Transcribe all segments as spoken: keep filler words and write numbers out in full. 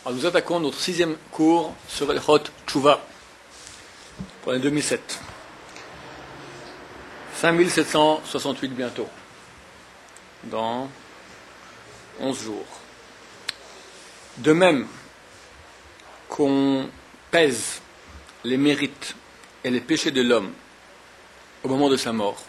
Alors nous attaquons notre sixième cours sur el Hot Tshuva pour l'année deux mille sept. cinq mille sept cent soixante-huit bientôt, dans onze jours. De même qu'on pèse les mérites et les péchés de l'homme au moment de sa mort,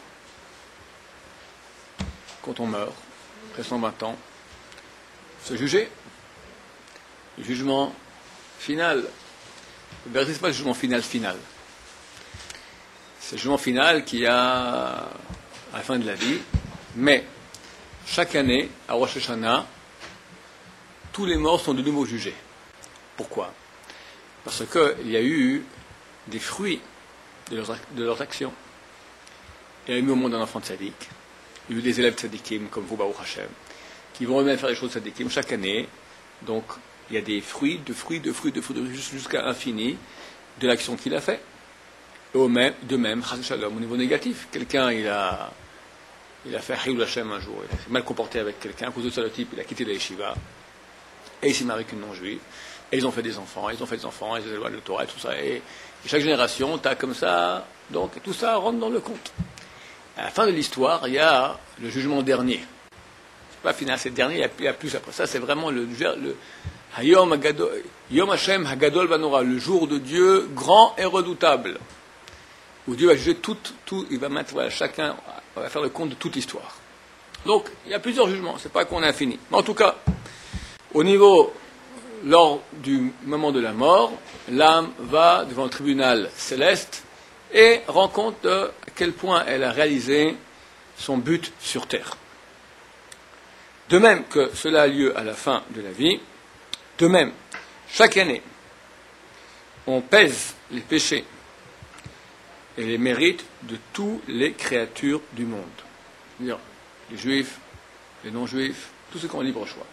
quand on meurt, après cent vingt ans, se juger, le jugement final, le verset, ce n'est pas le jugement final final, c'est le jugement final qui a à la fin de la vie, mais chaque année, à Rosh Hashanah, tous les morts sont de nouveau jugés. Pourquoi? Parce qu'il y a eu des fruits de leurs, de leurs actions. Il y a eu au monde un enfant de tzaddik, il y a eu des élèves de tzaddikim, comme vous, Baruch Hashem, qui vont eux-mêmes faire des choses de tzaddikim chaque année. Donc, il y a des fruits, de fruits, de fruits, de fruits, de, jusqu'à l'infini, de l'action qu'il a fait. Et au même, de même, chas v'shalom, au niveau négatif. Quelqu'un, il a, il a fait Chilul Hashem un jour, il s'est mal comporté avec quelqu'un, à cause de ça, le type, il a quitté la yeshiva, et il s'est marié avec une non-juive, et ils ont fait des enfants, ils ont fait des enfants, ils ont éloigné le Torah, et tout ça. Et, et chaque génération, tu as comme ça, donc tout ça rentre dans le compte. À la fin de l'histoire, il y a le jugement dernier. C'est pas final, c'est le dernier, il y a, il y a plus après. Ça, c'est vraiment le, le Hayom Hagadol, Yom Hashem Hagadol Banora, le jour de Dieu grand et redoutable, où Dieu va juger tout, tout il va mettre, voilà, chacun va faire le compte de toute l'histoire. Donc, il y a plusieurs jugements, c'est pas qu'on est infini. Mais en tout cas, au niveau, lors du moment de la mort, l'âme va devant le tribunal céleste et rend compte de à quel point elle a réalisé son but sur terre. De même que cela a lieu à la fin de la vie, de même, chaque année, on pèse les péchés et les mérites de toutes les créatures du monde. C'est-à-dire les juifs, les non-juifs, tous ceux qui ont libre choix.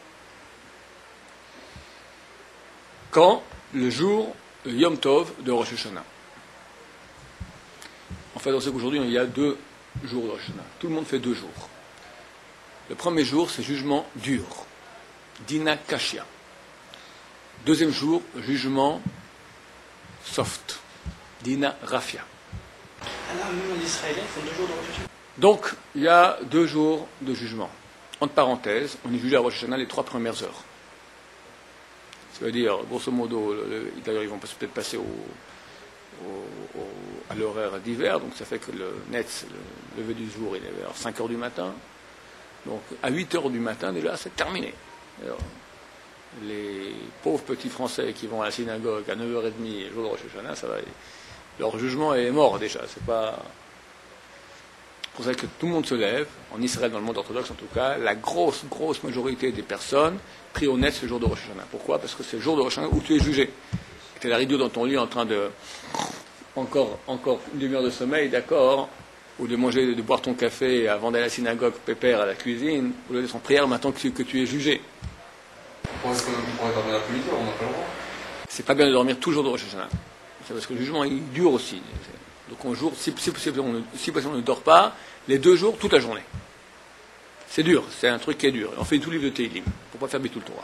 Quand le jour, le Yom Tov de Rosh Hashanah. En fait, on sait qu'aujourd'hui, il y a deux jours de Rosh Hashanah. Tout le monde fait deux jours. Le premier jour, c'est jugement dur. Dina Kashia. Deuxième jour, jugement soft. Dina Rafia. Alors, même les Israéliens font deux jours de Rosh Hashanah. Donc, il y a deux jours de jugement. Entre parenthèses, on est jugé à Rosh Hashanah les trois premières heures. Ça veut dire, grosso modo, le, le, d'ailleurs, ils vont peut-être passer au, au, au, à l'horaire d'hiver, donc ça fait que le net, le lever du jour, il est vers cinq heures du matin. Donc, à huit heures du matin, déjà, c'est terminé. Alors, les pauvres petits Français qui vont à la synagogue à neuf heures trente, le jour de Rosh Hashanah, ça va, leur jugement est mort déjà. C'est pas... C'est pour ça que tout le monde se lève, en Israël, dans le monde orthodoxe en tout cas, la grosse, grosse majorité des personnes prient au net ce jour de Rosh Hashanah. Pourquoi? Parce que c'est le jour de Rosh Hashanah où tu es jugé. Tu es la rideau dans ton lit en train de... Encore, encore une demi-heure de sommeil, d'accord, ou de manger, de boire ton café avant d'aller à la synagogue, pépère à la cuisine, ou de son prière maintenant que tu, que tu es jugé. Pourquoi est-ce qu'on pourrait dormir l'après-midi? On n'a pas le droit. C'est pas bien de dormir toujours de Rosh Hashanah. C'est parce que le jugement il dure aussi. Donc un jour, si, si, si, on ne, si on ne dort pas, les deux jours, toute la journée. C'est dur, c'est un truc qui est dur. On fait tout livre de Teilim, pour ne pas faire tout le Torah.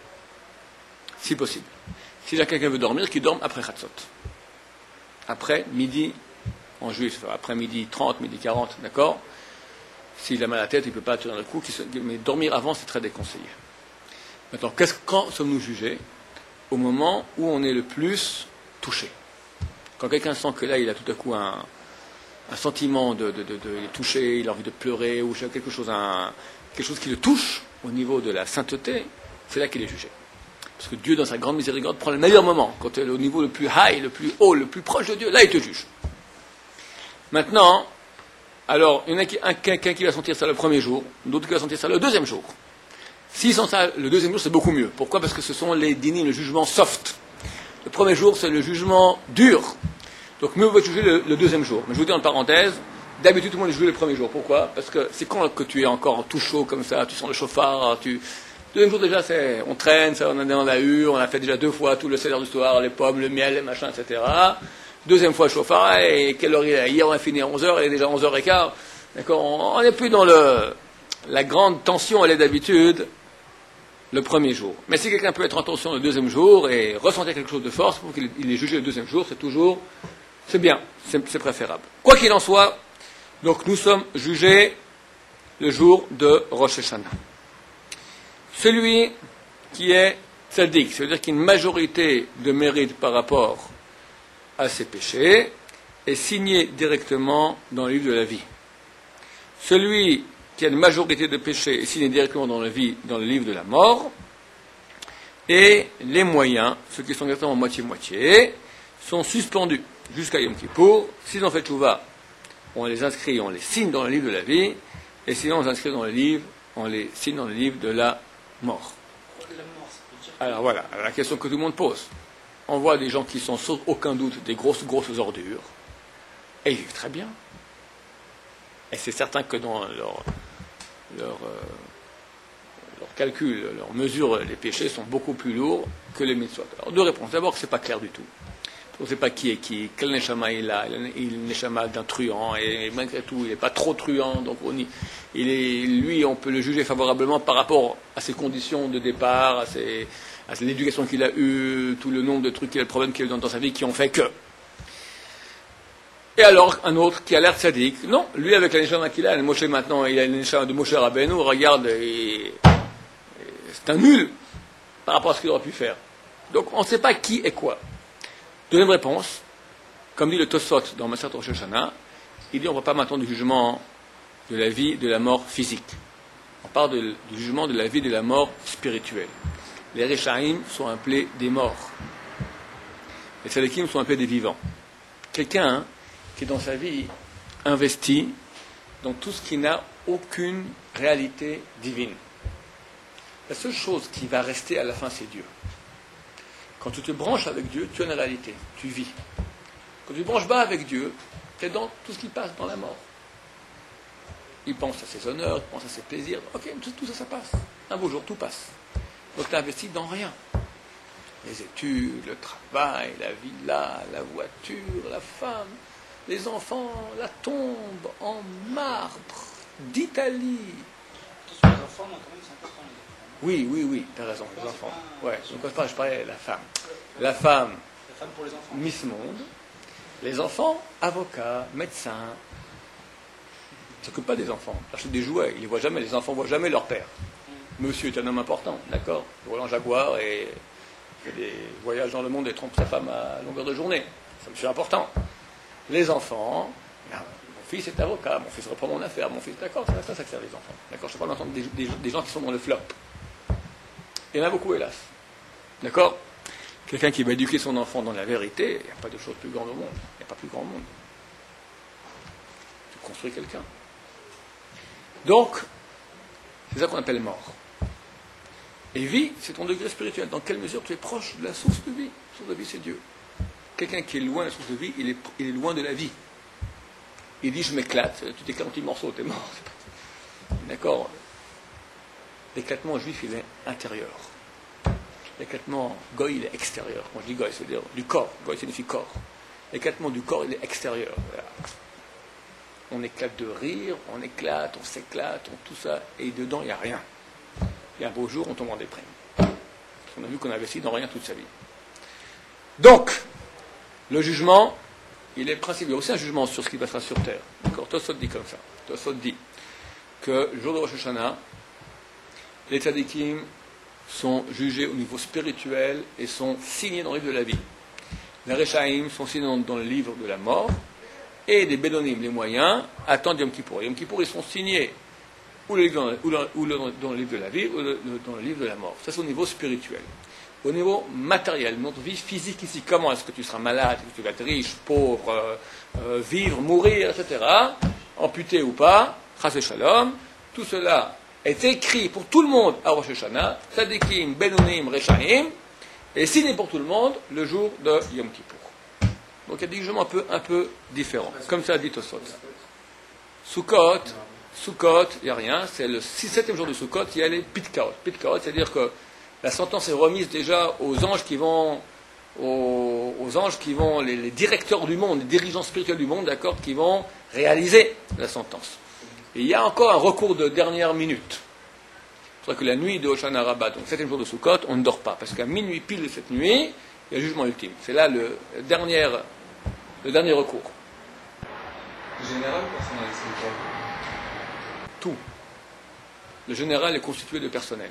Si possible. Si quelqu'un veut dormir, qu'il dorme après Chatzot. Après midi, en juif, après midi trente, midi quarante, d'accord? S'il a mal à la tête, il ne peut pas tenir le coup, mais dormir avant, c'est très déconseillé. Maintenant, qu'est-ce, quand sommes-nous jugés? Au moment où on est le plus touché. Quand quelqu'un sent que là, il a tout à coup un, un sentiment de, de, de, de toucher, il a envie de pleurer, ou quelque chose, un, quelque chose qui le touche au niveau de la sainteté, c'est là qu'il est jugé. Parce que Dieu, dans sa grande miséricorde, prend le meilleur moment. Quand tu es au niveau le plus high, le plus haut, le plus proche de Dieu, là, il te juge. Maintenant, alors, il y en a qui, un, quelqu'un qui va sentir ça le premier jour, d'autres qui va sentir ça le deuxième jour. S'ils sentent ça le deuxième jour, c'est beaucoup mieux. Pourquoi? Parce que ce sont les dinim, le jugement soft. Le premier jour, c'est le jugement dur. Donc, mieux vaut juger le, le deuxième jour. Mais je vous dis en parenthèse, d'habitude, tout le monde est jugé le premier jour. Pourquoi? Parce que c'est quand que tu es encore tout chaud comme ça, tu sens le chauffard, tu... Le deuxième jour, déjà, c'est, on traîne, ça, on, a, on a eu, on a fait déjà deux fois tout le salaire du soir, les pommes, le miel, les machins, et cetera. Deuxième fois, le chauffard, et quelle heure il est? Hier, on a fini à onze heures, il est déjà onze heures quinze. D'accord? On n'est plus dans le... La grande tension, elle est d'habitude le premier jour. Mais si quelqu'un peut être en tension le deuxième jour et ressentir quelque chose de force pour qu'il il est jugé le deuxième jour, c'est toujours, c'est bien, c'est, c'est préférable. Quoi qu'il en soit, donc nous sommes jugés le jour de Rosh Hashanah. Celui qui est tzaddik, c'est-à-dire qu'il y a une majorité de mérite par rapport à ses péchés, est signé directement dans le livre de la vie. Celui qui a une majorité de péchés est signé directement dans, la vie, dans le livre de la mort, et les moyens, ceux qui sont exactement moitié-moitié, sont suspendus jusqu'à Yom Kippour. S'ils ont fait tchouva, on les inscrit, on les signe dans le livre de la vie, et sinon on les inscrit dans le livre, on les signe dans le livre de la mort. Alors voilà, la question que tout le monde pose. On voit des gens qui sont sans aucun doute des grosses, grosses ordures, et ils vivent très bien. Et c'est certain que dans leur, leur, euh, leur calcul, leur mesure, les péchés sont beaucoup plus lourds que les mitzvot. Alors deux réponses. D'abord, que ce n'est pas clair du tout. On ne sait pas qui est qui, quel neshama il a, il est le neshama d'un truand, et malgré tout, il n'est pas trop truand, donc on y, il est, lui, on peut le juger favorablement par rapport à ses conditions de départ, à, ses, à l'éducation qu'il a eue, tout le nombre de trucs, le problème qu'il a eu dans, dans sa vie qui ont fait que. Et alors, un autre qui a l'air tzaddik, non, lui avec la neshama qu'il a, le Moshe maintenant, il a le neshama de Moshe Rabbeinu, regarde, et, et c'est un nul par rapport à ce qu'il aurait pu faire. Donc on ne sait pas qui est quoi. Deuxième réponse, comme dit le Tosot dans Masechet Rosh Hashanah, il dit on ne parle pas maintenant du jugement de la vie, de la mort physique. On parle de, du jugement de la vie, de la mort spirituelle. Les Rechaim sont appelés des morts. Les Tzadikim sont appelés des vivants. Quelqu'un hein, qui est dans sa vie investi dans tout ce qui n'a aucune réalité divine. La seule chose qui va rester à la fin, c'est Dieu. Quand tu te branches avec Dieu, tu as une réalité, tu vis. Quand tu ne te branches pas avec Dieu, tu es dans tout ce qui passe dans la mort. Il pense à ses honneurs, il pense à ses plaisirs. Ok, tout, tout ça, ça passe. Un beau jour, tout passe. Donc tu n'investis dans rien. Les études, le travail, la villa, la voiture, la femme, les enfants, la tombe en marbre d'Italie. Tous les enfants, donc, quand même, c'est important. Oui, oui, oui, tu as raison, les enfants. Ouais, donc je parlais de la femme. La femme, La femme pour les enfants. Miss Monde. Les enfants, avocats, médecins. Ils ne s'occupent pas des enfants. Ils achètent des jouets, ils ne les voient jamais, les enfants ne voient jamais leur père. Monsieur est un homme important, d'accord. Il roule en Jaguar et fait des voyages dans le monde et trompe sa femme à longueur de journée. C'est un monsieur important. Les enfants, non, mon fils est avocat, mon fils reprend mon affaire, mon fils, d'accord, ça, ça, ça sert les enfants. D'accord, je ne parle pas des, des, des gens qui sont dans le flop. Il y en a beaucoup, hélas. D'accord? Quelqu'un qui va éduquer son enfant dans la vérité, il n'y a pas de chose plus grande au monde. Il n'y a pas plus grand au monde. Tu construis quelqu'un. Donc, c'est ça qu'on appelle mort. Et vie, c'est ton degré spirituel. Dans quelle mesure tu es proche de la source de vie? La source de vie, c'est Dieu. Quelqu'un qui est loin de la source de vie, il est, il est loin de la vie. Il dit, je m'éclate. Tu t'éclates en petits morceaux, t'es mort. D'accord? L'éclatement juif, il est intérieur. L'éclatement goy, il est extérieur. Quand je dis goy, c'est-à-dire du corps. Goy signifie corps. L'éclatement du corps, il est extérieur. Voilà. On éclate de rire, on éclate, on s'éclate, on tout ça, et dedans, il n'y a rien. Et un beau jour, on tombe en déprime. On a vu qu'on a investi dans rien toute sa vie. Donc, le jugement, il est principal. Il y a aussi un jugement sur ce qui passera sur terre. D'accord? Tosot dit comme ça. Tosot dit que le jour de Rosh Hashanah, les tzadikim sont jugés au niveau spirituel et sont signés dans le livre de la vie. Les Rechaim sont signés dans, dans le livre de la mort, et les Bédonim, les moyens, attendent Yom Kippour. Yom Kippour, ils sont signés ou, le, ou, le, ou le, dans le livre de la vie, ou le, dans le livre de la mort. Ça, c'est au niveau spirituel. Au niveau matériel, notre vie physique ici, comment est-ce que tu seras malade, est-ce que tu vas être riche, pauvre, euh, euh, vivre, mourir, et cetera, amputé ou pas, chas et shalom, tout cela est écrit pour tout le monde à Rosh Hashanah, tzadikim, benonim, rechaim, et signé pour tout le monde le jour de Yom Kippour. Donc il y a des jugements un peu, un peu différents, comme ça dit Tosot. Sukkot, Sukkot, il n'y a rien, c'est le septième jour de Sukkot, il y a les pitkaot. Pitkaot, c'est-à-dire que la sentence est remise déjà aux anges qui vont, aux, aux anges qui vont, les, les directeurs du monde, les dirigeants spirituels du monde, d'accord, qui vont réaliser la sentence. Et il y a encore un recours de dernière minute. C'est que la nuit de Hoshana Rabbah, donc septième jour de Sukkot, on ne dort pas, parce qu'à minuit pile de cette nuit, il y a le jugement ultime. C'est là le dernier, le dernier recours. Général ou personnel, c'est quoi? Tout. Le général est constitué de personnel.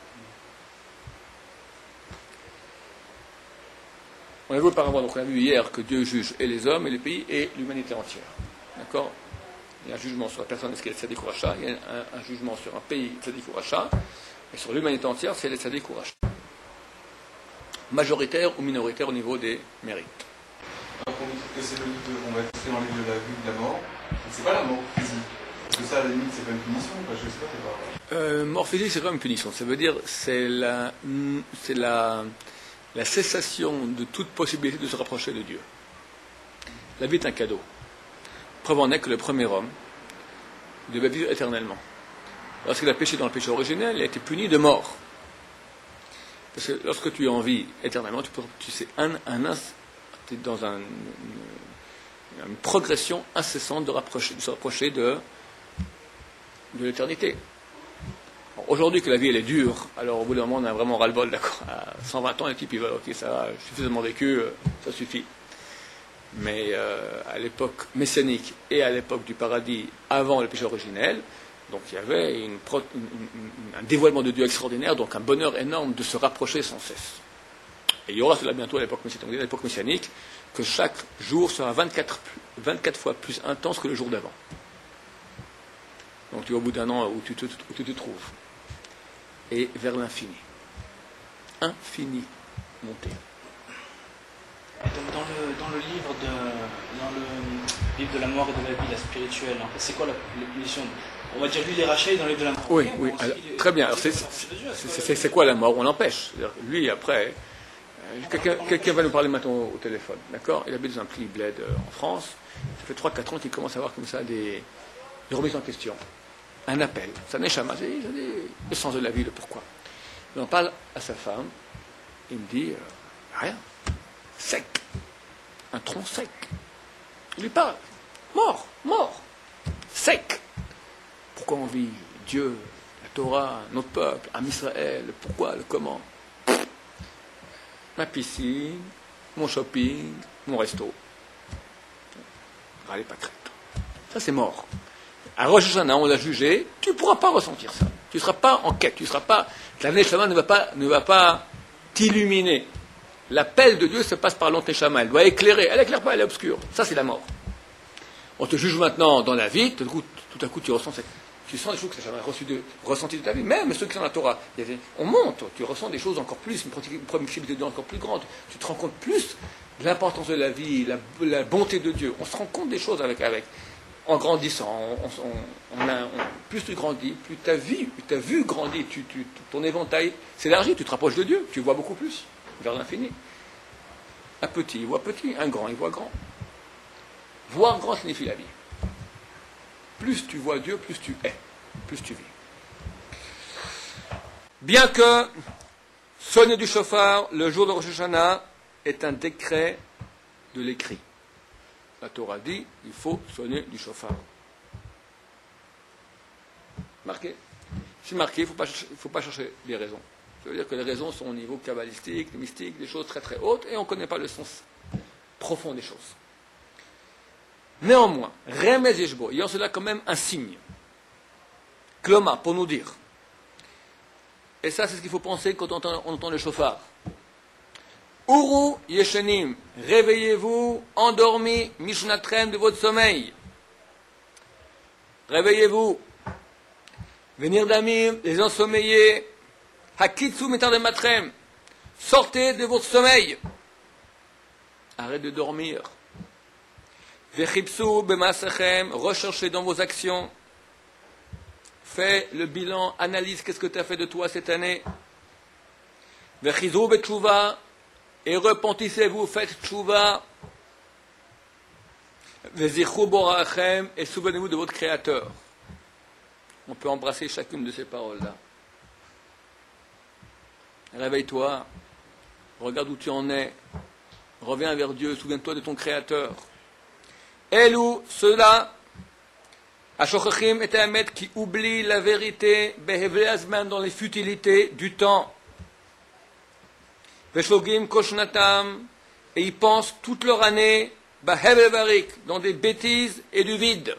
On a vu auparavant, donc on a vu hier que Dieu juge et les hommes et les pays et l'humanité entière. D'accord? Il y a un jugement sur la personne, est-ce qu'elle est tzaddik ou racha? Il y a un, un jugement sur un pays, tzaddik ou racha. Et sur l'humanité entière, c'est les tzaddik ou racha. Majoritaire ou minoritaire au niveau des mérites. Alors qu'on dit que c'est le livre de, on va être dans le livre de la vie, de la mort, c'est pas la mort physique. Parce que ça, à la limite, c'est pas une punition, quoi. Je sais pas, c'est pas. Euh, mort physique, c'est quand même une punition. Ça veut dire, c'est la, c'est la, la cessation de toute possibilité de se rapprocher de Dieu. La vie est un cadeau. Preuve en est que le premier homme devait vivre éternellement. Lorsqu'il a péché dans le péché originel, il a été puni de mort. Parce que lorsque tu es en vie éternellement, tu, peux, tu sais, un, un, tu es dans un, une, une progression incessante de, rapprocher, de se rapprocher de, de l'éternité. Bon, aujourd'hui que la vie elle est dure, alors au bout d'un moment on a vraiment ras-le-bol, d'accord. À cent vingt ans, les types ils veulent, ok, ça va, j'ai suffisamment vécu, ça suffit. Mais euh, à l'époque messianique et à l'époque du paradis, avant le péché originel, donc il y avait une pro, une, une, un dévoilement de Dieu extraordinaire, donc un bonheur énorme de se rapprocher sans cesse. Et il y aura cela bientôt à l'époque messianique, à l'époque messianique que chaque jour sera vingt-quatre, vingt-quatre fois plus intense que le jour d'avant. Donc tu es au bout d'un an où tu te, où tu te trouves. Et vers l'infini. Infini monté. Donc dans le, dans le livre de dans le livre de la mort et de la vie, la spirituelle, en fait, c'est quoi la, la punition? On va dire lui il est raché dans le livre de la mort. Oui, okay, oui. bon, Alors, est, très bien. Alors, c'est, c'est, c'est, c'est quoi la mort? On l'empêche. C'est-à-dire, lui après, euh, quelqu'un, quelqu'un va nous parler maintenant au, au téléphone, d'accord? Il habite dans un petit bled euh, en France. Ça fait trois quatre ans qu'il commence à avoir comme ça des, des remises en question. Un appel. Ça n'est jamais. C'est, c'est le sens de la vie, le pourquoi. Il en parle à sa femme. Il me dit euh, rien. Sec. Un tronc sec. Il lui parle. Mort, mort. Sec. Pourquoi on vit? Dieu, la Torah, notre peuple, Am Israël, le pourquoi, le comment. Ma piscine, mon shopping, mon resto. Râlez pas crête. Ça c'est mort. À Rosh Hashanah, on l'a jugé, tu ne pourras pas ressentir ça. Tu ne seras pas en quête, tu ne seras pas. La Neshama ne va pas, ne va pas t'illuminer. L'appel de Dieu se passe par l'Anteshama, elle doit éclairer, elle n'éclaire pas, elle est obscure. Ça, c'est la mort. On te juge maintenant dans la vie, tout à coup, tout à coup tu ressens cette, tu sens des choses que tu n'as jamais reçues de, ressenties de ta vie, même ceux qui sont dans la Torah. On monte, tu ressens des choses encore plus, une proximité de Dieu encore plus grande. Tu te rends compte plus de l'importance de la vie, la, la bonté de Dieu. On se rend compte des choses avec, avec en grandissant. On, on, on a, on, plus tu grandis, plus ta vie, plus ta vue grandit, tu, tu, ton éventail s'élargit, tu te rapproches de Dieu, tu vois beaucoup plus. Vers l'infini. Un petit, il voit petit, un grand, il voit grand. Voir grand signifie la vie. Plus tu vois Dieu, plus tu es, plus tu vis. Bien que sonner du chauffard le jour de Rosh Hashanah est un décret de l'écrit. La Torah dit, il faut sonner du chauffard. Marqué. C'est marqué, il ne faut, faut pas chercher des raisons. Ça veut dire que les raisons sont au niveau kabbalistique, mystique, des choses très très hautes, et on ne connaît pas le sens profond des choses. Néanmoins, Remez Yeshbo, il y a en cela quand même un signe. Kloma, pour nous dire. Et ça, c'est ce qu'il faut penser quand on entend, on entend le chauffard. Uru Yeshenim, réveillez-vous, endormis, Mishnatrem de votre sommeil. Réveillez-vous. Venir d'Amim, les ensommeillés. Hakitsu metar de matrem. Sortez de votre sommeil. Arrêtez de dormir. Vechipsu b'masachem. Recherchez dans vos actions. Fais le bilan, analyse qu'est-ce que tu as fait de toi cette année. Vechizu betchouva. Et repentissez-vous, faites tchouva. Vezichu borachem. Et souvenez-vous de votre Créateur. On peut embrasser chacune de ces paroles-là. Réveille-toi, regarde où tu en es, reviens vers Dieu, souviens-toi de ton Créateur. Elou, ceux-là, Ashochachim et Hamet qui oublient la vérité, Behevle Azman dans les futilités du temps. Veshogim Koshnatam, et ils pensent toute leur année, Behevle Varik, dans des bêtises et du vide.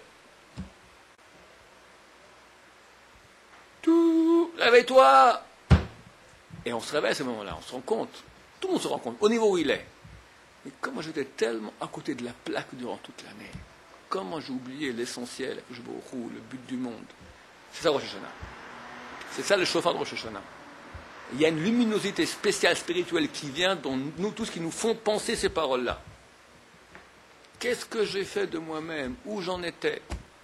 Tout, réveille-toi! Et on se réveille à ce moment-là, on se rend compte. Tout le monde se rend compte, au niveau où il est. Mais comment j'étais tellement à côté de la plaque durant toute l'année. Comment j'ai oublié l'essentiel, le but du monde. C'est ça Rosh Hashanah. C'est ça le chauffard de Rosh Hashanah. Il y a une luminosité spéciale, spirituelle qui vient dans nous tous, qui nous font penser ces paroles-là. Qu'est-ce que j'ai fait de moi-même? Où j'en étais?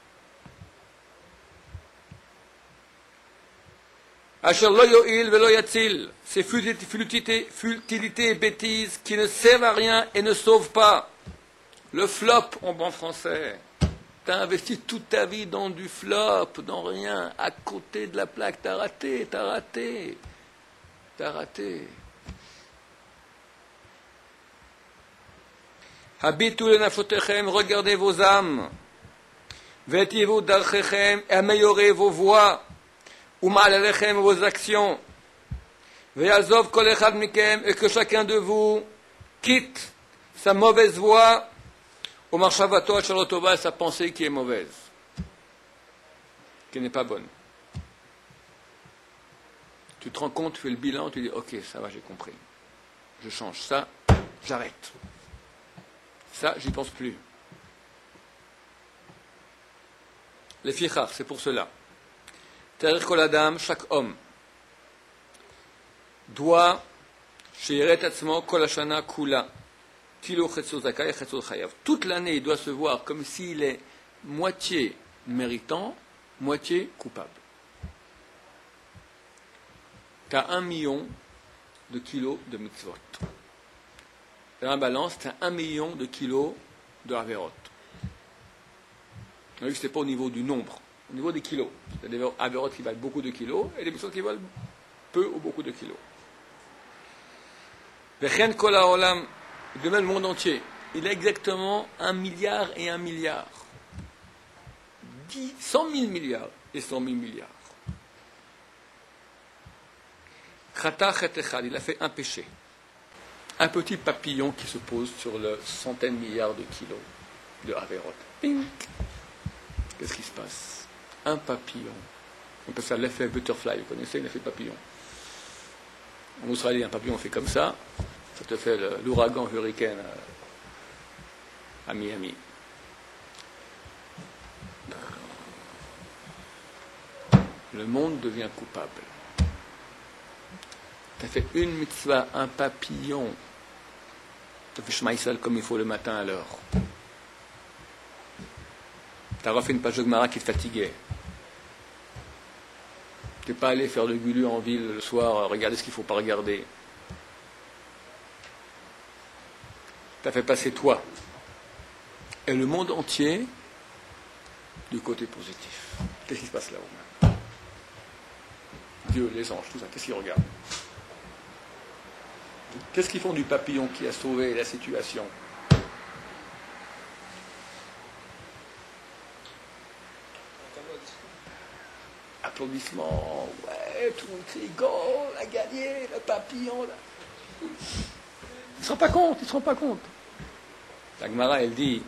Asher lo yo'il velo yatzil, ces futilités, futilités et bêtises qui ne servent à rien et ne sauvent pas. Le flop en bon français. Tu as investi toute ta vie dans du flop, dans rien, à côté de la plaque. Tu as raté, tu as raté. Tu as raté. Habitu le nafotechem, regardez vos âmes. Vetivu darchechem, améliorez vos voies. Uma'alechem, vos actions. Ve'azov kol echad mikem, et que chacun de vous quitte sa mauvaise voie. Au marchavato à Charlotova, sa pensée qui est mauvaise, qui n'est pas bonne. Tu te rends compte, tu fais le bilan, tu dis ok, ça va, j'ai compris. Je change ça, j'arrête. Ça, j'y pense plus. Les fichar, c'est pour cela. Terir kol adam, chaque homme doit sheiret atzmo kol hashana kula. Toute l'année, il doit se voir comme s'il est moitié méritant, moitié coupable. Tu as un million de kilos de mitzvot. Dans la balance, tu as un million de kilos de averot. On a vu que ce n'est pas au niveau du nombre, au niveau des kilos. Il y a des averot qui valent beaucoup de kilos et des mitzvot qui valent peu ou beaucoup de kilos. Vechen kol haolam, de même le monde entier, il a exactement un milliard et un milliard. Dix, cent mille milliards et cent mille milliards. Krata chet echad, il a fait un péché. Un petit papillon qui se pose sur le centaine de milliards de kilos de averot. Ping! Qu'est-ce qui se passe? Un papillon. On appelle ça l'effet butterfly, vous connaissez l'effet papillon? En Australie, un papillon fait comme ça. Ça te fait le, l'ouragan hurricane à, à Miami. Le monde devient coupable. Tu as fait une mitzvah, un papillon. Tu as fait Shema Yisrael comme il faut le matin à l'heure. Tu as refait une page de Gemara qui te fatiguait. Tu n'es pas allé faire le gulu en ville le soir, regarder ce qu'il ne faut pas regarder. Tu as fait passer toi et le monde entier du côté positif. Qu'est-ce qui se passe là-haut? Dieu, les anges, tout ça, qu'est-ce qu'ils regardent? Qu'est-ce qu'ils font du papillon qui a sauvé la situation? Applaudissements, ouais, tout le monde crie, go, on a gagné, le papillon, là. Ils ne se rendent pas compte, ils ne se rendent pas compte. La Gemara, elle dit,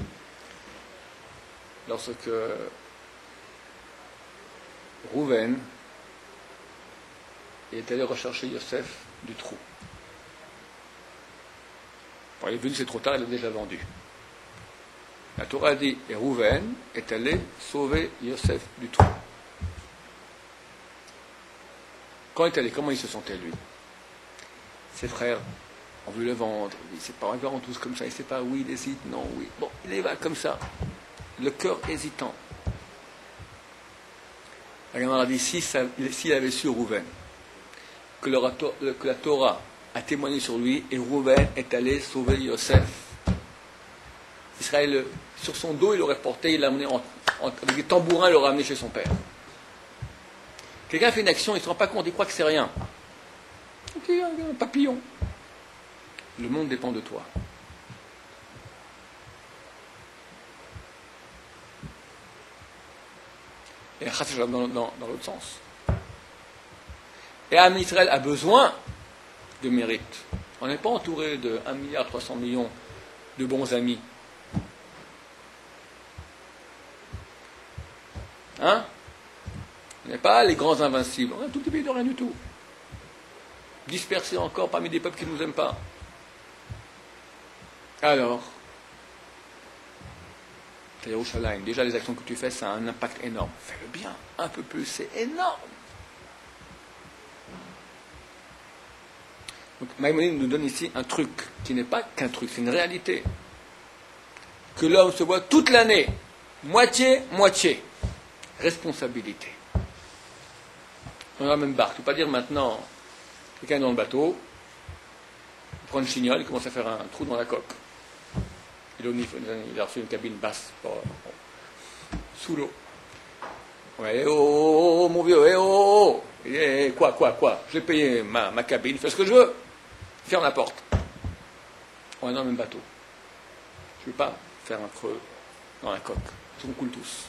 lorsque Rouven est allé rechercher Yosef du trou. Bon, il est venu, c'est trop tard, il l'a déjà vendu. La Torah dit, et Rouven est allé sauver Yosef du trou. Quand il est allé, comment il se sentait lui? Ses frères ont voulu le vendre, il ne sait pas, ils vont tous comme ça, il ne sait pas, oui, il hésite, non, oui. Bon, il y va comme ça, le cœur hésitant. La Gemara dit, si ça, s'il avait su Rouven, que, le, que la Torah a témoigné sur lui, et Rouven est allé sauver Yosef. Israël, sur son dos, il l'aurait porté, il l'a amené en, en, avec des tambourins, il l'aurait amené chez son père. Quelqu'un fait une action, il ne se rend pas compte, il croit que c'est rien. Ok, un papillon. Le monde dépend de toi. et dans, dans, dans l'autre sens. Et Am Israël a besoin de mérite. On n'est pas entouré de un milliard trois cents millions de bons amis. Hein? On n'est pas les grands invincibles. On est un tout petit pays de rien du tout. Dispersés encore parmi des peuples qui ne nous aiment pas. Alors, Yerushalayim, déjà les actions que tu fais, ça a un impact énorme. Fais-le bien, un peu plus, c'est énorme. Donc, Maïmonide nous donne ici un truc qui n'est pas qu'un truc, c'est une réalité. Que l'homme se voit toute l'année, moitié, moitié. Responsabilité. On a la même barque. Tu ne peux pas dire maintenant, quelqu'un est dans le bateau, il prend une chignole, il commence à faire un trou dans la coque. Il a reçu une cabine basse pour, pour, sous l'eau. Ouais, oh, oh, oh, mon vieux, eh, oh, oh. Eh, quoi, quoi, quoi? J'ai payé ma, ma cabine, fais ce que je veux. Ferme la porte. On est dans le même bateau. Je ne veux pas faire un creux dans la coque. On coule tous.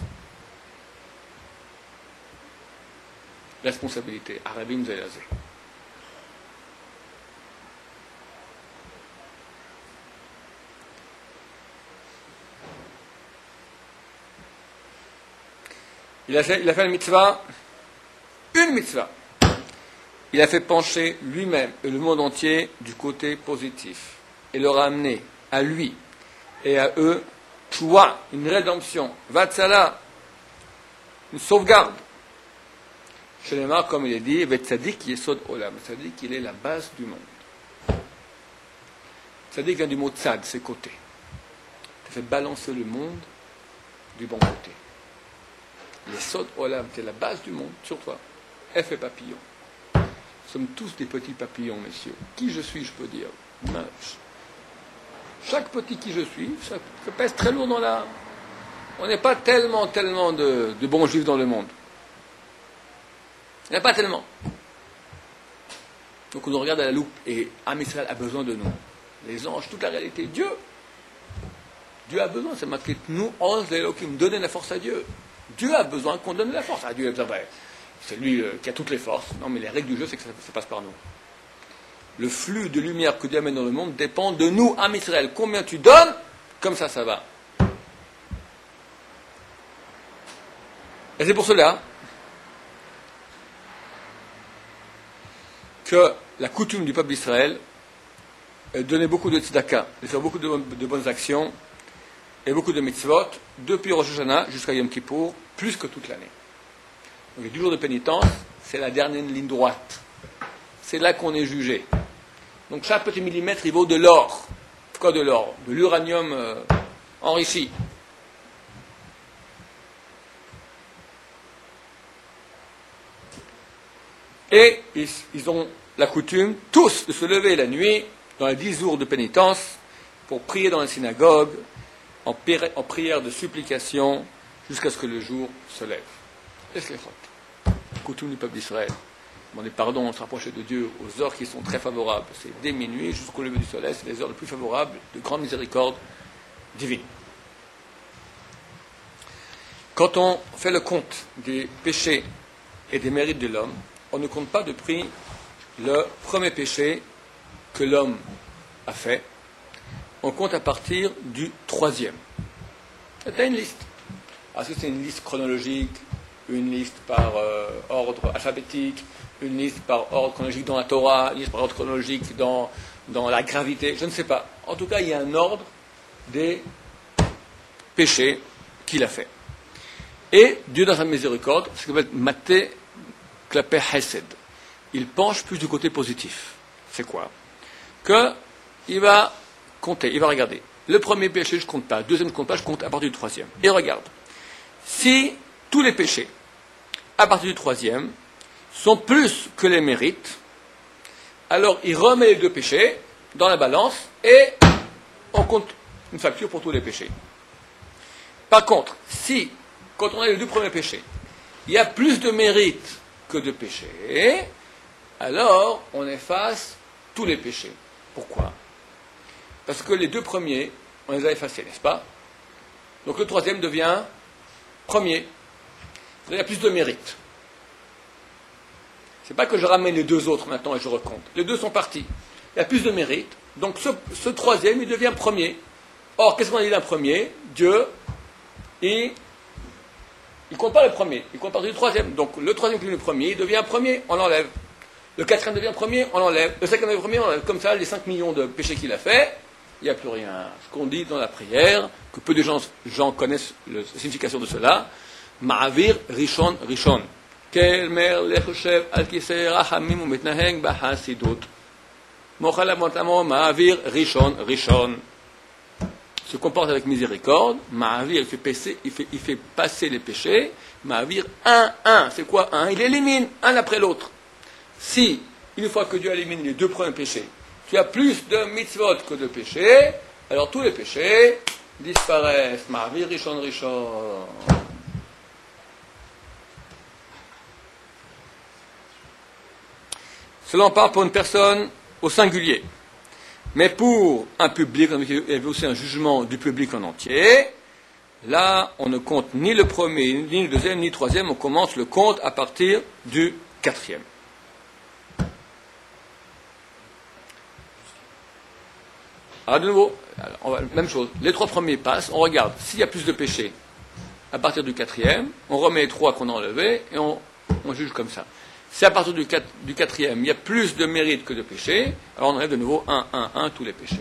Responsabilité. Arabim Zayazé. Il a fait, il a fait une mitzvah, une mitzvah. Il a fait pencher lui-même et le monde entier du côté positif et leur a amené à lui et à eux, Tchoua, une rédemption, Vatsala, une sauvegarde. Chez les marques, comme il est dit, Vetzadik Yesod Olam, Tzadik, il est la base du monde. Tzadik vient du mot tzad, c'est côté. Ça fait balancer le monde du bon côté. Yesod Olam, c'est la base du monde, sur toi. Effet papillon. Nous sommes tous des petits papillons, messieurs. Qui je suis, je peux dire. Chaque petit qui je suis, ça pèse très lourd dans la... On n'est pas tellement, tellement de, de bons juifs dans le monde. Il n'y en a pas tellement. Donc on nous regarde à la loupe et Am Israël a besoin de nous. Les anges, toute la réalité. Dieu. Dieu a besoin, c'est marqué nous, anges d'Elohim, donnez la force à Dieu. Dieu a besoin qu'on donne la force à Dieu. C'est lui euh, qui a toutes les forces. Non, mais les règles du jeu, c'est que ça, ça passe par nous. Le flux de lumière que Dieu amène dans le monde dépend de nous, Am Israël. Combien tu donnes, comme ça, ça va. Et c'est pour cela que la coutume du peuple d'Israël est de donner beaucoup de tzedaka, de faire beaucoup de, de bonnes actions et beaucoup de mitzvot, depuis Rosh Hashanah jusqu'à Yom Kippour, plus que toute l'année. Donc les dix jours de pénitence, c'est la dernière ligne droite. C'est là qu'on est jugé. Donc chaque petit millimètre, il vaut de l'or. Quoi de l'or? De l'uranium euh, enrichi. Et ils, ils ont la coutume, tous, de se lever la nuit, dans les dix jours de pénitence, pour prier dans la synagogue, en, pri- en prière de supplication, jusqu'à ce que le jour se lève. Laisse-les fautes. Coutume du peuple d'Israël. Demander pardon, se rapprocher de Dieu aux heures qui sont très favorables. C'est dès minuit jusqu'au lever du soleil, c'est les heures les plus favorables de grande miséricorde divine. Quand on fait le compte des péchés et des mérites de l'homme, on ne compte pas de prix le premier péché que l'homme a fait. On compte à partir du troisième. C'est une liste. Est-ce que c'est une liste chronologique, une liste par euh, ordre alphabétique, une liste par ordre chronologique dans la Torah, une liste par ordre chronologique dans, dans la gravité? Je ne sais pas. En tout cas, il y a un ordre des péchés qu'il a fait. Et Dieu, dans sa miséricorde, c'est ce qu'on appelle maté klapé hesed. Il penche plus du côté positif. C'est quoi? Que il va compter, il va regarder. Le premier péché, je ne compte pas. Le deuxième, je ne compte pas, je compte à partir du troisième. Et regarde. Si tous les péchés, à partir du troisième, sont plus que les mérites, alors il remet les deux péchés dans la balance et on compte une facture pour tous les péchés. Par contre, si, quand on a les deux premiers péchés, il y a plus de mérites que de péchés, alors on efface tous les péchés. Pourquoi? Parce que les deux premiers, on les a effacés, n'est-ce pas? Donc le troisième devient premier. il y a plus de mérite. C'est pas que je ramène les deux autres maintenant et je recompte. Les deux sont partis. Il y a plus de mérite. Donc ce, ce troisième, il devient premier. Or, qu'est-ce qu'on a dit d'un premier? Dieu, il ne compte pas le premier, il compte partir du troisième. Donc le troisième qui est le premier, il devient premier, on l'enlève. Le quatrième devient premier, on l'enlève. Le cinquième devient premier, on l'enlève. Comme ça, les cinq millions de péchés qu'il a fait, il n'y a plus rien. Ce qu'on dit dans la prière, que peu de gens, gens connaissent le, la signification de cela, Ma'avir Rishon Rishon. Kel mer lechoshev al kisei rachamim u'mitnaheg b'hasidut. Mochal amotamo Ma'avir Rishon Rishon. Se comporte avec miséricorde. Ma'avir, il fait, passer, il, fait, il fait passer les péchés. Ma'avir un, un. C'est quoi un? Il élimine un après l'autre. Si, une fois que Dieu élimine les deux premiers péchés, tu as plus de mitzvot que de péchés, alors tous les péchés disparaissent. Ma'avir Rishon Rishon. Cela en parle pour une personne au singulier. Mais pour un public, il y avait aussi un jugement du public en entier. Là, on ne compte ni le premier, ni le deuxième, ni le troisième. On commence le compte à partir du quatrième. Alors, de nouveau, alors, on va, même chose. Les trois premiers passent. On regarde s'il y a plus de péchés à partir du quatrième. On remet les trois qu'on a enlevés et on, on juge comme ça. Si à partir du, quatre, du quatrième, il y a plus de mérite que de péché, alors on enlève de nouveau un, un, un, tous les péchés.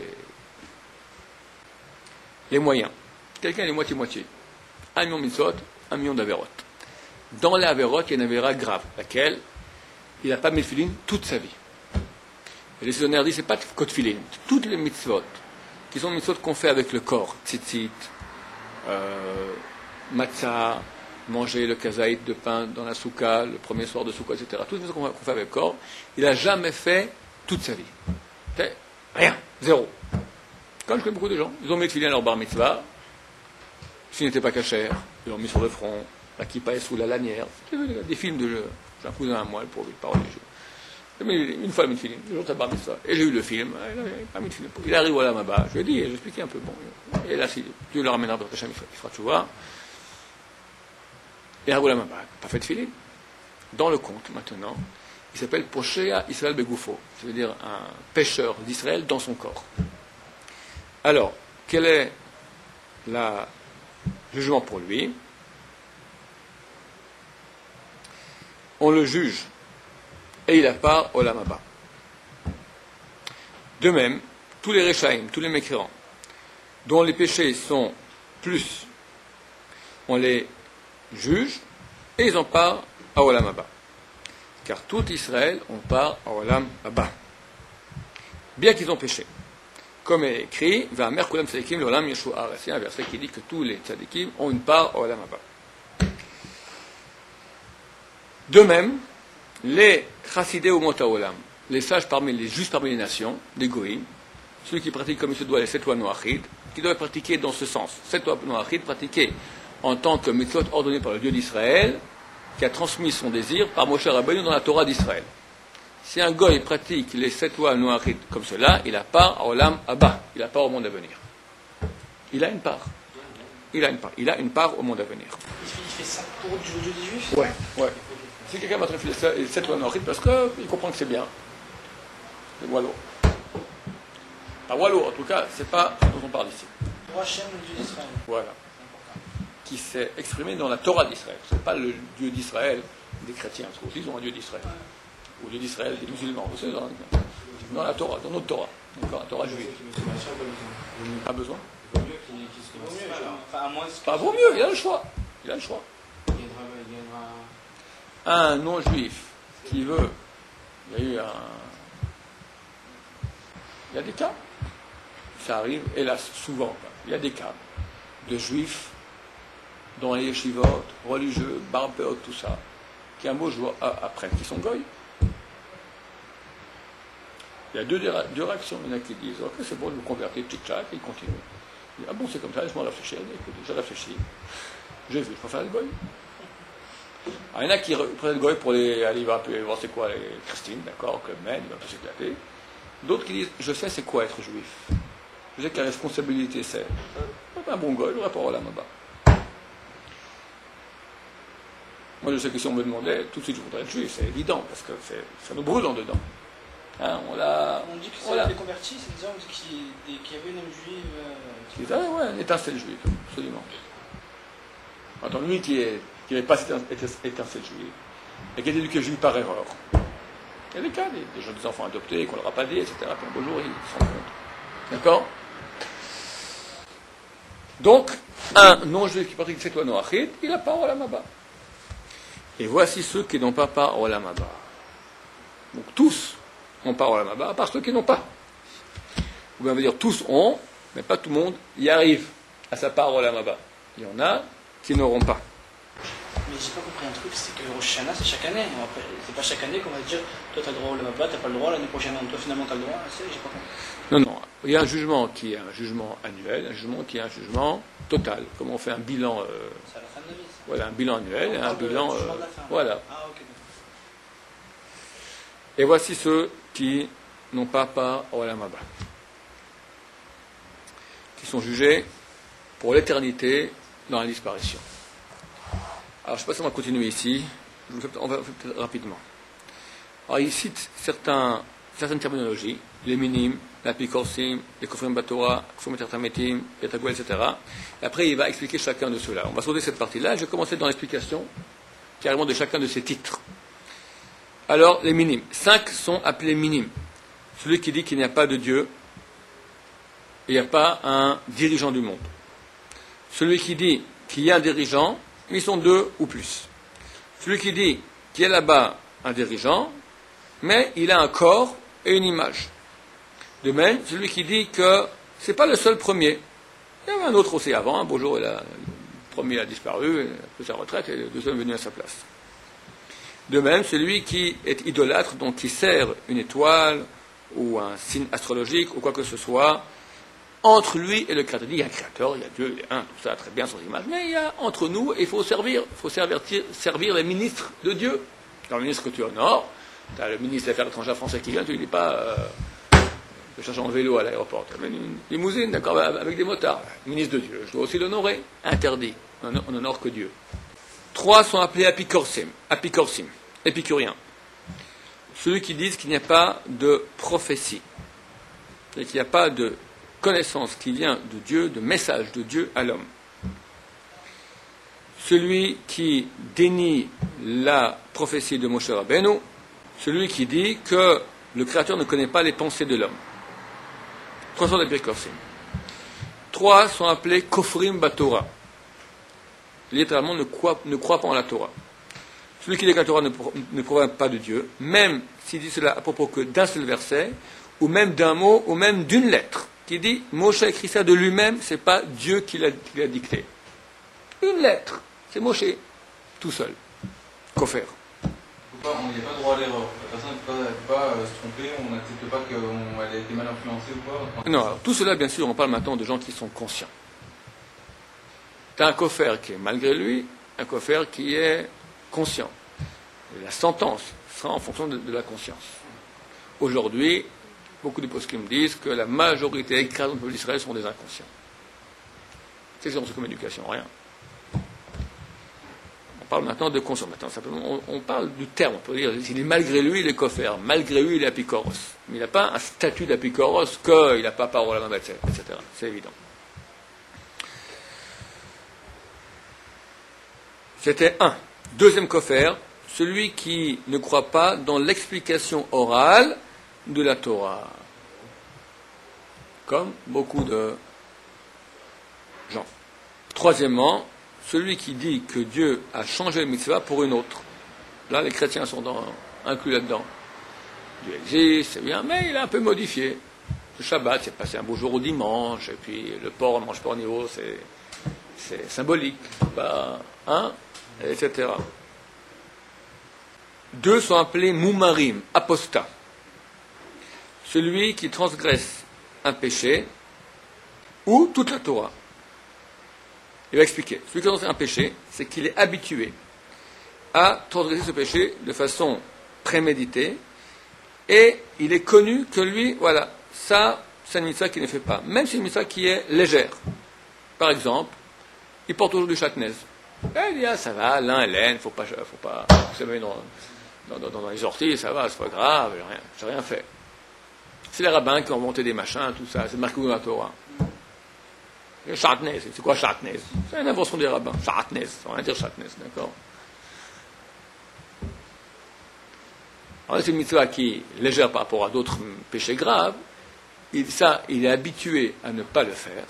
Les moyens. Quelqu'un est moitié-moitié. Un million de mitzvot, un million d'avérotes. Dans les avérotes, il y a une avéra grave, laquelle il n'a pas mis le filin toute sa vie. Et les saisonnières disent, ce n'est pas que de filin. Toutes les mitzvot, qui sont les mitzvot qu'on fait avec le corps, tzitzit, euh, matzah, manger le kazaït de pain dans la souka, le premier soir de souka, et cetera. Tout ce qu'on fait avec le corps, il n'a jamais fait toute sa vie. C'est rien, zéro. Comme je connais beaucoup de gens, ils ont mis le filet à leur bar mitzvah, s'il n'était pas cachère, ils l'ont mis sur le front, la kippa est sous la lanière. Des films de jeu. J'ai un cousin à moi, le pauvre, il parle des jeux. Une fois, il a mis le film, le jour de sa bar mitzvah. Et j'ai eu le film, il n'a pas mis le film. Il arrive voilà là-bas, je lui ai dit, j'ai expliqué un peu. Bon, et là, si Dieu le ramènera pour Hachem, il fera tchouva. Et Haroula Mabak, pas fait de filim. Dans le conte, maintenant, il s'appelle Poshea Israël Begoufo. Ça veut dire un pêcheur d'Israël dans son corps. Alors, quel est le jugement pour lui? On le juge et il a part au Lamaba. De même, tous les Rechaïm, tous les mécréants, dont les péchés sont plus, on les juge, et ils en partent à Olam Haba. Car tout Israël, on part à Olam Haba. Bien qu'ils ont péché. Comme est écrit, Va'amer kulam tzadikim l'olam yeshua. C'est un verset qui dit que tous les tzadikim ont une part à Olam Haba. De même, les chassidés au mot Olam, les sages parmi les justes parmi les nations, les goïms, ceux qui pratiquent comme il se doit les sept lois noachid, qui doivent pratiquer dans ce sens. Sept lois noachid pratiquées en tant que mitzvot ordonné par le Dieu d'Israël, qui a transmis son désir par Moshe Rabbeinu dans la Torah d'Israël. Si un goy pratique les sept lois noachid comme cela, il a part à Olam Haba, il a part au monde à venir. Il a une part. Il a une part. Il a une part au monde à venir. Il fait ça pour du Dieu des Juifs? Ouais, ouais. Si quelqu'un va traiter les sept lois noachid, parce qu'il comprend que c'est bien. C'est Wallo. Pas Wallo, en tout cas, c'est pas ce dont on parle ici. Pour Hachem, le Dieu d'Israël. Voilà. Qui s'est exprimé dans la Torah d'Israël. Ce n'est pas le Dieu d'Israël des chrétiens, parce qu'aussi ils ont un Dieu d'Israël. Ou le Dieu d'Israël des musulmans. Vous savez, dans, dans la Torah, dans notre Torah. D'accord, la Torah juive. Pas besoin. Pas vaut mieux, il a le choix. Il a le choix. Un non-juif qui veut, il y a eu un... Il y a des cas. Ça arrive, hélas, souvent. Il y a des cas de juifs dans les yeshivot, religieux, barbéot, tout ça, qui un beau jour apprennent qu'ils sont goy. Il y a deux, deux réactions. Il y en a qui disent, ok, c'est bon, je me convertis, tic-tac, et ils continuent. Il dit, ah bon, c'est comme ça, je m'en réfléchis. Écoutez, j'ai réfléchi. J'ai vu, je préfère le goy. Alors, il y en a qui prennent le goy pour les, aller voir, voir c'est quoi les Christine, d'accord, que men, il va plus s'éclater. D'autres qui disent, je sais c'est quoi être juif. Je sais que la responsabilité c'est, un bon goy, le rapport au Olam Haba. Moi, je sais que si on me demandait, tout de suite, je voudrais être juif, c'est évident, parce que c'est, ça nous brûle en dedans. Hein, on l'a... On dit que voilà. c'est des convertis, c'est des hommes qui, des- qui avaient une âme juive. euh, Qui ah, ouais, une étincelle juive, absolument. Attends, lui qui est, qui n'avait pas cette étincelle juive, et qui a été éduqué juif par erreur. Il y a des cas, des, des jeunes enfants adoptés, qu'on leur a pas dit, et cetera. Puis un beau jour, ils se rendent compte. D'accord? Donc, un non-juif qui pratique cette loi noachide, il n'a pas Olam Haba. Et voici ceux qui n'ont pas part Olam Haba. Donc tous n'ont pas Olam Haba, à part ceux qui n'ont pas. Ou bien on va dire tous ont, mais pas tout le monde y arrive à sa part Olam Haba. Il y en a qui n'auront pas. Mais j'ai pas compris un truc, c'est que Rosh Hashanah, c'est chaque année. On va- C'est pas chaque année qu'on va dire, toi t'as le droit au Lamaba, t'as pas le droit, l'année prochaine, toi finalement t'as le droit. C'est, j'ai pas compris. Non, non. Il y a un jugement qui est un jugement annuel, un jugement qui est un jugement total. Comme on fait un bilan, euh, C'est à la fin de la vie, ça. voilà, un bilan annuel et On un parle de- bilan, du euh, jugement de la fin. voilà. Ah, ok. d'accord. Et voici ceux qui n'ont pas part au Olam Haba, qui sont jugés pour l'éternité dans la disparition. Alors, je ne sais pas si on va continuer ici. Je vous fais- on va faire peut-être rapidement. Alors, il cite certains, certaines terminologies, les minimes, l'apikorsim, les kofrim batora, kofrim tertametim, petagouel, et cetera. Et après, il va expliquer chacun de ceux-là. On va sauter cette partie-là. Je vais commencer dans l'explication, carrément de chacun de ces titres. Alors, les minimes. Cinq sont appelés minimes. Celui qui dit qu'il n'y a pas de Dieu, il n'y a pas un dirigeant du monde. Celui qui dit qu'il y a un dirigeant, ils sont deux ou plus. Celui qui dit qu'il y a là-bas un dirigeant, mais il a un corps et une image. De même, celui qui dit que ce n'est pas le seul premier. Il y avait un autre aussi avant, un beau jour, il a- le premier a disparu, il a pris sa retraite et le deuxième est venu à sa place. De même, celui qui est idolâtre, donc qui sert une étoile ou un signe astrologique ou quoi que ce soit, entre lui et le créateur. Il y a un créateur, il y a Dieu, il y a un, tout ça, très bien, sans image, mais il y a entre nous, et il faut servir, il faut servir, servir les ministres de Dieu. Dans le ministre que tu honores, tu as le ministre des Affaires étrangères français qui vient, tu ne dis pas, euh, je cherche en vélo à l'aéroport, tu amènes une limousine, d'accord, avec des motards. Le ministre de Dieu, je dois aussi l'honorer. Interdit, on n'honore que Dieu. Trois sont appelés apikorsim, apikorsim, épicuriens. Ceux qui disent qu'il n'y a pas de prophétie, et qu'il n'y a pas de connaissance qui vient de Dieu, de message de Dieu à l'homme. Celui qui dénie la prophétie de Moshe Rabbeinu, celui qui dit que le Créateur ne connaît pas les pensées de l'homme. Trois sortes d'apikorsim. Trois sont appelés kofrim batora. Littéralement, ne croient, ne croient pas en la Torah. Celui qui dit que la Torah ne, ne provient pas de Dieu, même s'il dit cela à propos que d'un seul verset, ou même d'un mot, ou même d'une lettre, qui dit Moshe a écrit ça de lui-même, c'est pas Dieu qui l'a, qui l'a dicté. Une lettre, c'est Moshe, tout seul. Kofer. Il n'y a pas droit à l'erreur. La personne ne peut pas, pas euh, se tromper, on n'accepte pas qu'elle a été mal influencée ou pas. Non, alors, tout cela, bien sûr, on parle maintenant de gens qui sont conscients. Tu as un Kofer qui est malgré lui, un Kofer qui est conscient. Et la sentence sera en fonction de, de la conscience. Aujourd'hui, beaucoup de poskim me disent que la majorité écrasante du peuple d'Israël sont des inconscients. C'est ce comme éducation, rien. On parle maintenant de conscience. Maintenant, simplement, on, on parle du terme. On peut dire qu'il est malgré lui, il est Kofer. Malgré lui, il est apikoros. Mais il n'a pas un statut d'apikoros qu'il n'a pas parole à la main, et cetera. C'est évident. C'était un. Deuxième Kofer, celui qui ne croit pas dans l'explication orale de la Torah. Comme beaucoup de gens. Troisièmement, celui qui dit que Dieu a changé le mitzvah pour une autre. Là, les chrétiens sont dans, inclus là-dedans. Dieu existe, c'est bien, mais il a un peu modifié. Le Shabbat, c'est passé un beau jour au dimanche, et puis le porc, on ne mange pas au niveau, c'est, c'est symbolique. Bah, hein, et cetera. Deux sont appelés moumarim, apostats. Celui qui transgresse un péché ou toute la Torah. Il va expliquer. Celui qui transgresse un péché, c'est qu'il est habitué à transgresser ce péché de façon préméditée et il est connu que lui, voilà, ça, c'est une mitzvah qu'il ne fait pas. Même si c'est une mitzvah qui est légère. Par exemple, il porte toujours du chatnez. Et il dit, ah, ça va, lin et laine, faut pas, faut pas, se mettre dans, dans, dans, dans les orties, ça va, c'est pas grave, j'ai rien, j'ai rien fait. C'est les rabbins qui ont inventé des machins, tout ça, c'est marqué dans la Torah. Chatnez, c'est quoi chatnez? C'est une invention des rabbins. Chatnez, ça veut rien dire chatnez, d'accord? Alors, c'est une mitzvah qui est légère par rapport à d'autres péchés graves. Il, ça, il est habitué à ne pas le faire.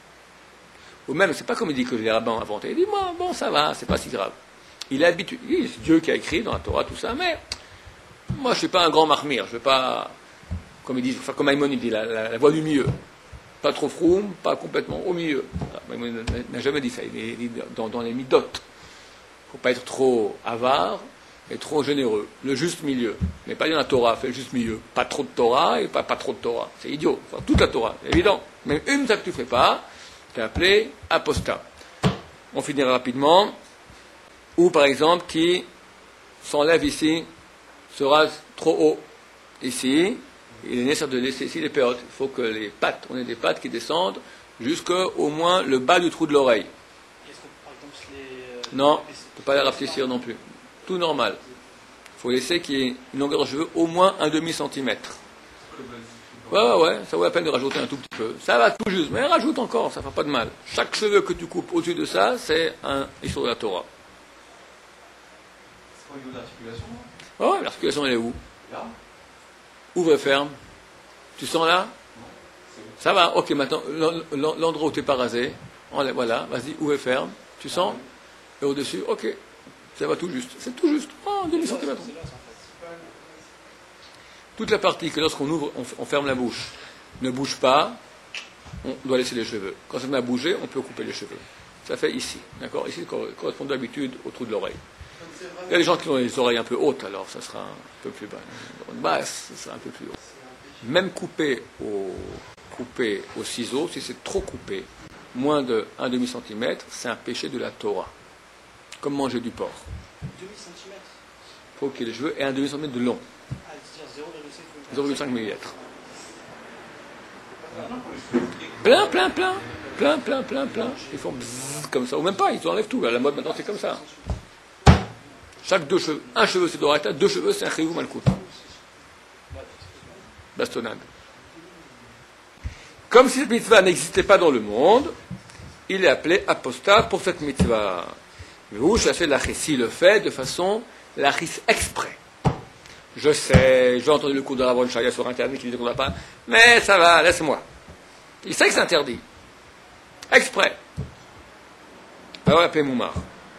Ou même, c'est pas comme il dit que les rabbins ont inventé. Il dit, moi, bon, ça va, c'est pas si grave. Il est habitué. C'est Dieu qui a écrit dans la Torah tout ça, mais moi, je suis pas un grand marmire. Je vais pas, comme il dit, enfin, comme Maïmonide, il dit, la, la, la voie du milieu. Pas trop froum, pas complètement au milieu. Maïmonide n'a jamais dit ça. Il est dit dans, dans les midotes. Il ne faut pas être trop avare et trop généreux. Le juste milieu. Mais pas dire la Torah, fait le juste milieu. Pas trop de Torah et pas, pas trop de Torah. C'est idiot. Enfin, toute la Torah, c'est évident. Même une ça que tu ne fais pas, tu es appelé apostat. On finira rapidement. Ou par exemple, qui s'enlève ici, se rase trop haut. Ici, il est nécessaire de laisser ici les péotes. Il faut que les pattes, on ait des pattes qui descendent jusqu'au moins le bas du trou de l'oreille. Est-ce que, par exemple, les, euh, non, les- on ne peut pas les rafraîchir non plus. Tout normal. Il faut laisser qu'il y ait une longueur de cheveux au moins un demi-centimètre. Ouais, ouais, ouais, ça vaut la peine de rajouter un tout petit peu. Ça va tout juste, mais rajoute encore, ça ne fera pas de mal. Chaque cheveu que tu coupes au-dessus de ça, c'est un issur de la Torah. C'est pas au niveau de l'articulation, hein? Ouais, ouais, l'articulation, elle est où? Là? Ouvre et ferme. Tu sens là? C'est où? Ça va, ok, maintenant, l'en- l'en- l'endroit où tu n'es pas rasé, enlève, voilà, vas-y, ouvre et ferme. Tu sens? Et au-dessus, ok, ça va tout juste. C'est tout juste, oh, un demi-centimètre. C'est là, ça, en fait. Toute la partie que lorsqu'on ouvre, on, on ferme la bouche, ne bouge pas, on doit laisser les cheveux. Quand ça se met à bouger, on peut couper les cheveux. Ça fait ici, d'accord? Ici, ça correspond d'habitude au trou de l'oreille. Il y a des gens qui ont les oreilles un peu hautes, alors ça sera un peu plus bas. Basse, ça sera un peu plus haut. Même coupé au, coupé au ciseau, si c'est trop coupé, moins de un demi-centimètre, c'est un péché de la Torah. Comme manger du porc. Demi-centimètre. Il faut qu'il y ait les cheveux et un demi-centimètre de long, Ah, c'est-à-dire zéro virgule cinq zéro virgule cinq millimètres. Ah non, pour les cheveux. Plein, plein, plein, plein, plein, plein, plein. Ils font bzzz, comme ça, ou même pas, ils enlèvent tout. Là. La mode maintenant, c'est comme ça. Chaque deux cheveux, un cheveu c'est d'oreille, deux cheveux c'est un chiyuv malkout. Bastonnade. Comme si cette mitzvah n'existait pas dans le monde, il est appelé apostat pour cette mitzvah. Mais où chercher l'achis le fait de façon l'achis exprès. Je sais, j'ai entendu le cours de Rabban Shaya sur Internet qui disait qu'on n'a pas, mais ça va, laisse-moi. Il sait que c'est interdit. Exprès. Alors, il appelé Moumar.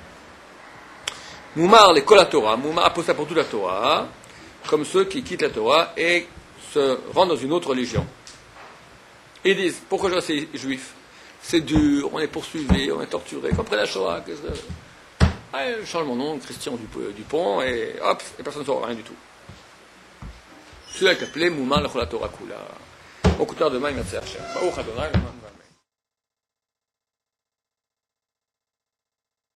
Moumar, les Kol Torah, Moumar apostat pour toute la Torah, comme ceux qui quittent la Torah et se rendent dans une autre religion. Ils disent, pourquoi je reste juif? C'est dur, on est poursuivi, on est torturé, comme après la Shoah. Qu'est-ce que... Ah, je change mon nom, Christian Dupont, et hop, et personne ne saura rien du tout. Celui-là est appelé Moumar le Kol Torah Kula. Au coup de demain, il va se chercher.